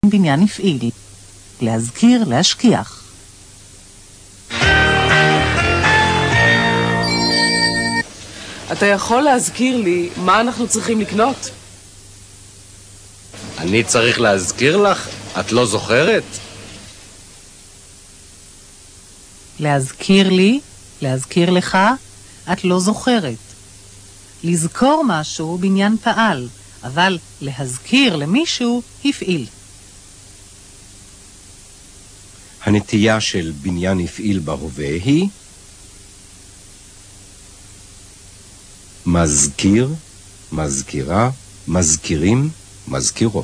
בניין הפעיל. להזכיר, להשכיח. אתה יכול להזכיר לי מה אנחנו צריכים לקנות? אני צריך להזכיר לך? את לא זוכרת? להזכיר לי, להזכיר לך, את לא זוכרת. לזכור משהו בניין פעל, אבל להזכיר למישהו הפעיל. הנטייה של בניין הפעיל בהווה היא מזכיר, מזכירה, מזכירים, מזכירות.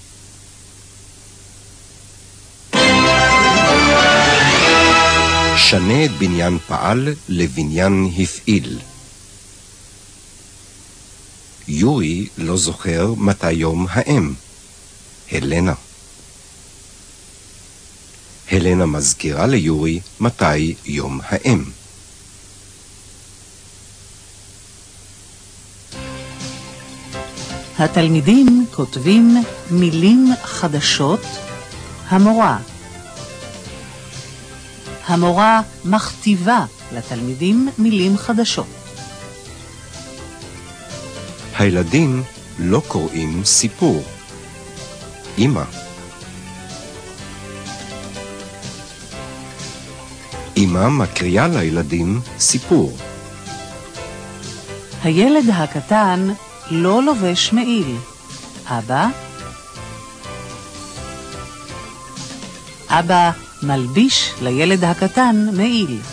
שנה את בניין פעל לבניין הפעיל. יורי לא זוכר מתי יום האם. הלנה. הלנה מזכירה ליורי מתי יום האם. התלמידים כותבים מילים חדשות. המורה. המורה מכתיבה לתלמידים מילים חדשות. הילדים לא קוראים סיפור. אמא. אמא מקריאה לילדים סיפור. הילד הקטן לא לובש מעיל. אבא. אבא מלביש לילד הקטן מעיל.